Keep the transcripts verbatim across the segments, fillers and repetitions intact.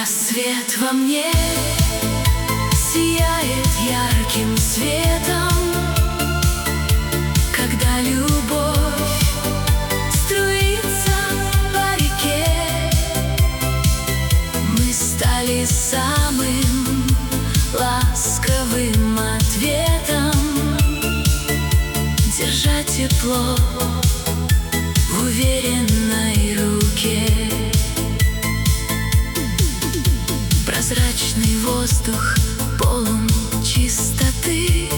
Рассвет во мне сияет ярким светом, когда любовь струится по реке. Мы стали самым ласковым ответом, держа тепло в уверенной руке. Прозрачный воздух полон чистоты,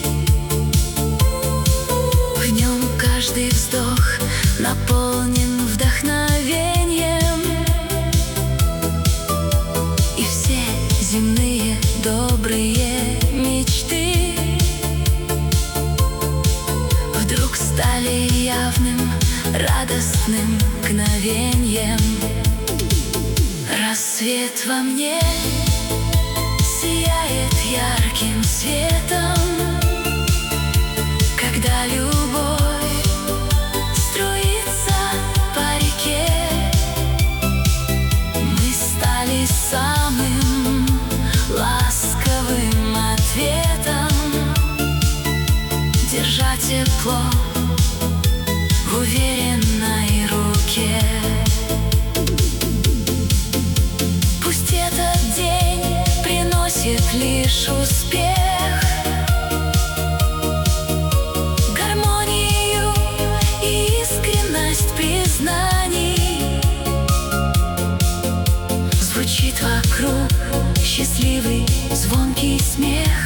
в нем каждый вздох наполнен вдохновением, и все земные добрые мечты вдруг стали явным, радостным мгновеньем. Рассвет во мне сияет ярким светом, когда любовь струится по реке. Мы стали самым ласковым ответом, держа тепло в уверенной руке. Лишь успех, гармонию и искренность признаний. Звучит вокруг счастливый звонкий смех,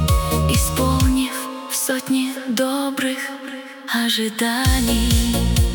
исполнив сотни добрых ожиданий.